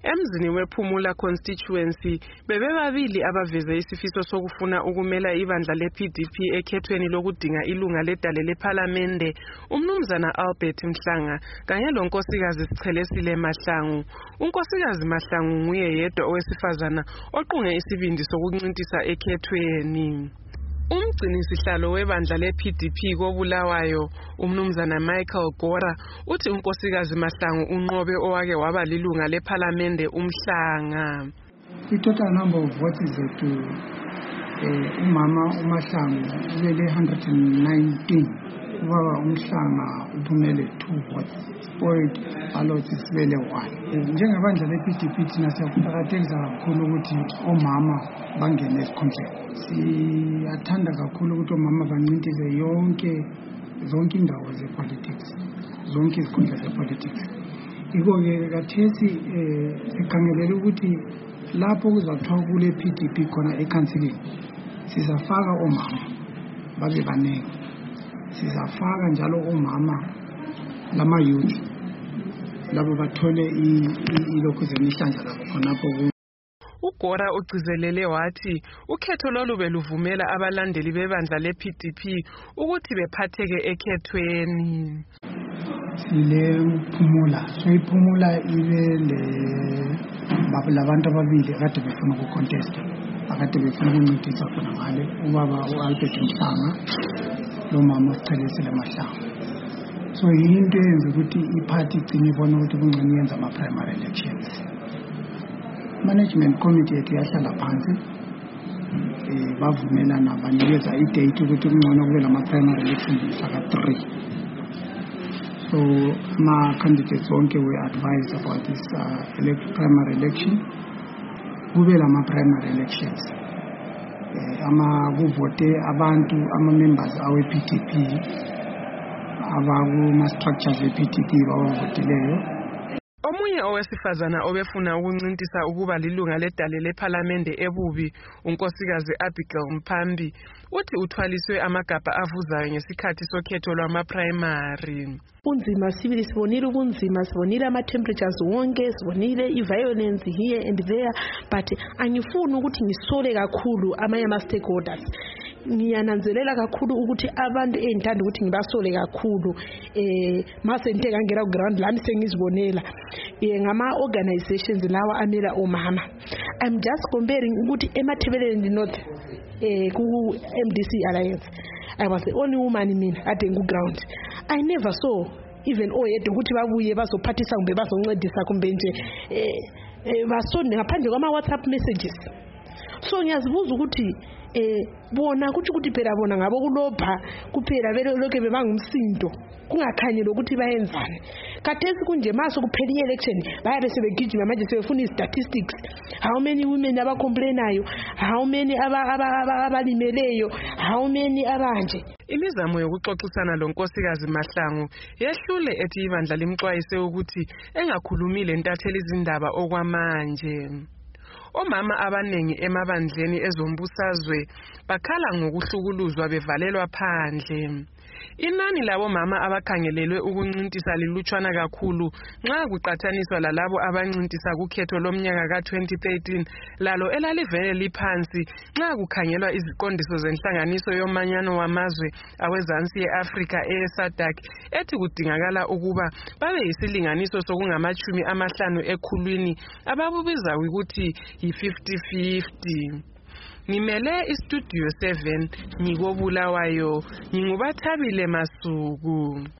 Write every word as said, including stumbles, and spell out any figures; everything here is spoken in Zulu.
Emzini wePhumula constituency bebebabili abaveze isifiso sokufuna ukumela ibandla le-P D P ekhethweni lokudinga ilunga ledale lephalamende umnumzana Albert Mhlanga kanye lonkosikazi Sichelesile Mahlangu. Unkosikazi Mahlangu nguye yedwa owesifazana oqunge isibindi sokuncintisa ekhethweni. Umgcini sihlalo webandla le-P D P koBulawayo umnumzana Michael Gora uthi unkosikazi Mahlangu unqobe owake waba lilunga lephalamende uMhlanga. The total number of votes is that uh, umama uMahlangu ubele one hundred nineteen, ubaba uMhlanga uphumele two votes, spoiled ballots isibele one. Njengebandla le-P D P thina siyakuqakathekisa kakhulu ukuthi omama bangene esikhundleni. Siyathanda kakhulu ukuthi omama bancintise yonke zonke indawo ze-politics, zonke izikhundla ze-politics. Iko-ke kathesi sikhangelele ukuthi lapho kuzathiwa kule P D P khona ekhansilini sizafaka omama babe baningi, sizafaka njalo omama lama-youth labo bathole ilokhu zemihlandla labo khonapho. uGora ugcizelele wathi ukhetho lolu beluvumela abalandeli bebandla le-P D P ukuthi bephatheke ekhethweni. Sile uPhumula, so iPhumula ibe le labantu ababili kade befuna ukucontesta, akade befuna ukuncintisa khona ngale ubaba uAlbert Mhlanga lo mama Sichelesile Mahlangu. So yinto eyenza ukuthi iparty igcine ibona ukuthi kungcono yenza ama-primary elections. Management committee yethu yahlala phansi eh bavumelana banikeza i-date ukuthi kungcono kube lama-primary elections mhla three. So ma candidates wonke were advised about this uh, elect primary election. Kube lama-primary elections. Eh ama kuvote abantu ama-members awe-P D P abakuma-structures we-P D P bawavotileyo. Omunye owesifazana obefuna ukuncintisa ukuba lilunga ledale lephalamende ebubi unkosikazi Abigail Mphambi uthi uthwaliswe amagabha avuzayo ngesikhathi sokhetho lwama-primary. Unzima sibili sibonile ubunzima, sibonile ama-temperatures wonke, sibonile i-violence here and there, but angifuni ukuthi ngisole kakhulu amanye ama-stakeholders. Ngiyananzelela kakhulu ukuthi abantu engithanda ukuthi ngibasole kakhulu eh mase ngithe ngangena ku ground lami sengizibonela eh ngama organizations lawa amela omama. I'm just comparing ukuthi eMathebeleni North eh ku M D C Alliance I was the only woman mina at the ground. I never saw even oyedwa ukuthi babuye bazophathisa kumbe bazoncedisa kumbe nje eh basonde ngaphandle kwama WhatsApp messages. So ngiyazibuza ukuthi eh bona kuthi ukuthi phela bona ngabo kulopha kuphela vele lokho bebangumsindo kungakhanyi lokuthi bayenzane. Kathesi kunje maso kuphela election bayabe sebegijima manje sebefuna statistics, how many women aba complainayo, how many aba abalimeleyo, how many abanje. Imizamo yokuxoxisana lonkosikazi Mahlangu yehlule ethi ibandla limxwayise ukuthi engakhulumile ntatheli izindaba okwamanje. Omama abanengi emabandleni ezombusazwe bakhala ngokuhlukuluzwa bevalelwa phandle. Inani labo mama abakhangelelwe ukuncintisa lilutshwana kakhulu nxa kuqathaniswa lalabo abancintisa kukhetho lomnyaka ka twenty thirteen lalo elalivele liphansi nxa kukhangelwa iziqondiso zenhlanganiso yomanyano wamazwe awezansi ye-Afrika e-SADC ethi kudingakala ukuba babe yisilinganiso sokungamachumi amahlanu ekhulwini ababubiza ukuthi yi-fifty fifty. Ngimele istudio seven ngikobulawayo, ngingubathabile Masuku.